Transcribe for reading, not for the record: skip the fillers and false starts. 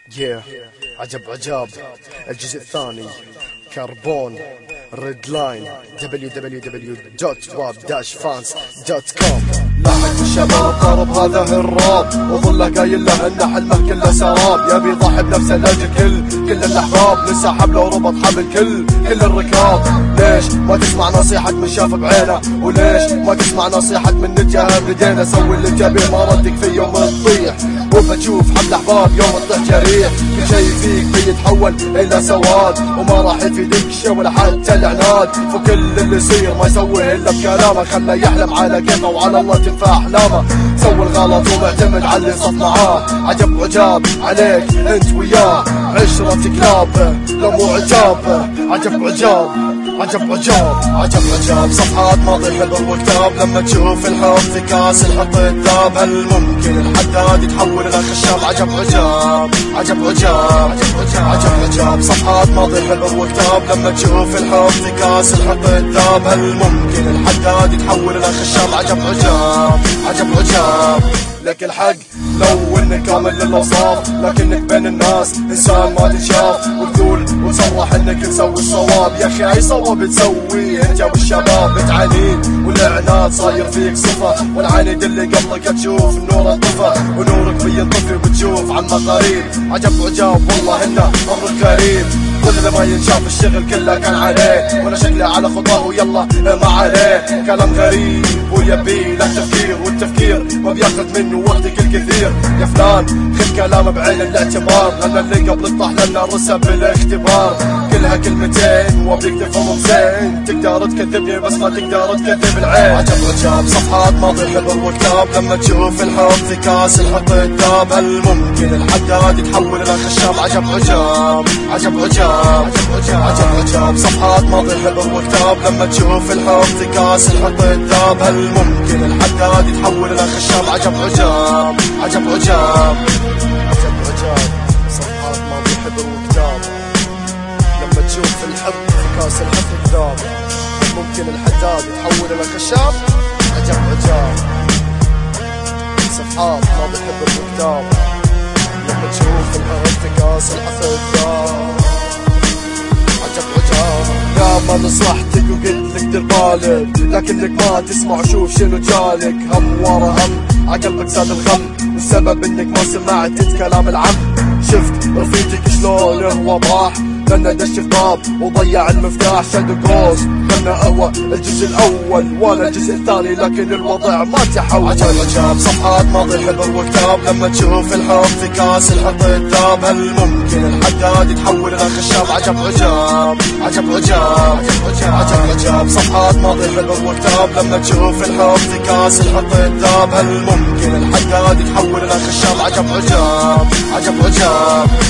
عجب عجاب الجزء الثاني كربون ريد لاين www.wap-fans.com. لحق الشباب ضرب هذا الراب وظله قايل له ان حلمه كله سراب، يبي يضحي بنفسه لاجل كل الاحباب، نسحب له ربط حبل كل الركاب. ليش ما تسمع نصيحة من شاف بعينه؟ وليش ما تسمع نصيحة من نتجه بدينا؟ سوي اللي تبيه ما ردك في يوم تطيح، وبتشوف حمل احباب يوم تطيح جريح. كل شيء فيك بيتحول الى سواد، وما راح يفيدك شي ولا حتى العناد. فكل اللي يصير ما يسويه الا بكلامه، خله يحلم على كيفه وعلى الله تنفع احلامه. سوي الغلط ومعتمد على اللي صف معاه، عجب عجاب عليك انت وياه. عشرة كلاب لو مو عجاب، عجب عجاب عجب عجاب عجب عجاب. صفحات ماضي حبر وكتاب، لما تشوف الحب في كاس الحط الذاب. هل ممكن الحداد يتحول الى خشاب؟ عجب عجاب عجب عجاب عجب عجاب. صفحات ماضي حبر وكتاب، لما تشوف الحب في كاس الحط الذاب. هل ممكن الحداد يتحول الى خشاب؟ عجب عجاب عجب عجاب. لك الحق لو انك كامل للاوصاف، لكنك بين الناس انسان ما تنشاف، وتقول وتصرح انك تسوي الصواب. يا اخي اي صواب تسويه انت والشباب بتعانين، والعناد صاير فيك صفه، والعاند اللي قبلك تشوف النور انطفى، ونورك بينطفي وتشوف عمه قريب. عجب عجاب والله انه امر كريم، كل ما ينشاف الشغل كله كان عليه، وانا شكله على خطاه ويلا ما عليه. كلام غريب ويبي له تفكير، والتفكير ما بياخذ منه وقتك الكثير. يا فلان خذ كلامه بعين الاعتبار، لان اللي قبل طاح لنا رسب بالاختبار. كلها كلمتين وابيك تفهمهم زين، تقدر تكذبني بس ما تقدر تكذب العين. عجب عجاب صفحات ماضي حبر وكتاب، لما تشوف الحب في كاس الحط الذاب. هل ممكن الحداد يتحول الى خشاب؟ عجب عجاب عجب عجاب عجب عجاب. صفحات ماضي حبر وكتاب، لما تشوف الحب في كاس الحط الذاب. هل ممكن الحداد يتحول الى خشاب؟ عجب عجاب عجب عجاب عجب عجاب. صفحات ماضي حبر وكتاب، لما تشوف الحب في كاس الحط الذاب. هل ممكن الحداد يتحول الى خشاب؟ عجب عجاب. صفحات ماضي حبر وكتاب، لما تشوف الحب في كاس الحط الذاب. عجب عجاب. يا ما نصحتك وقلت لك دير بالك، لكنك ما تسمع. شوف شنو جالك، هم ورا هم عقلبك زاد الغم، والسبب انك ما سمعت كلام العم. شفت رفيقك شلونه وضاح، لانه دش في باب وضيع المفتاح. شادو جوز لانه هو الجزء الاول وانا الجزء الثاني، لكن الوضع ما تحول. عجب عجاب صفحات ماضي حبر وكتاب، لما تشوف الحب في كاس الحط الذاب. هل ممكن الحداد يتحول الى خشاب؟ عجب عجاب عجب عجاب عجب عجاب. صفحات ماضي حبر وكتاب، لما تشوف الحب في كاس الحط الذاب. هل ممكن الحداد يتحول الى خشاب؟ عجب عجاب عجب عجاب.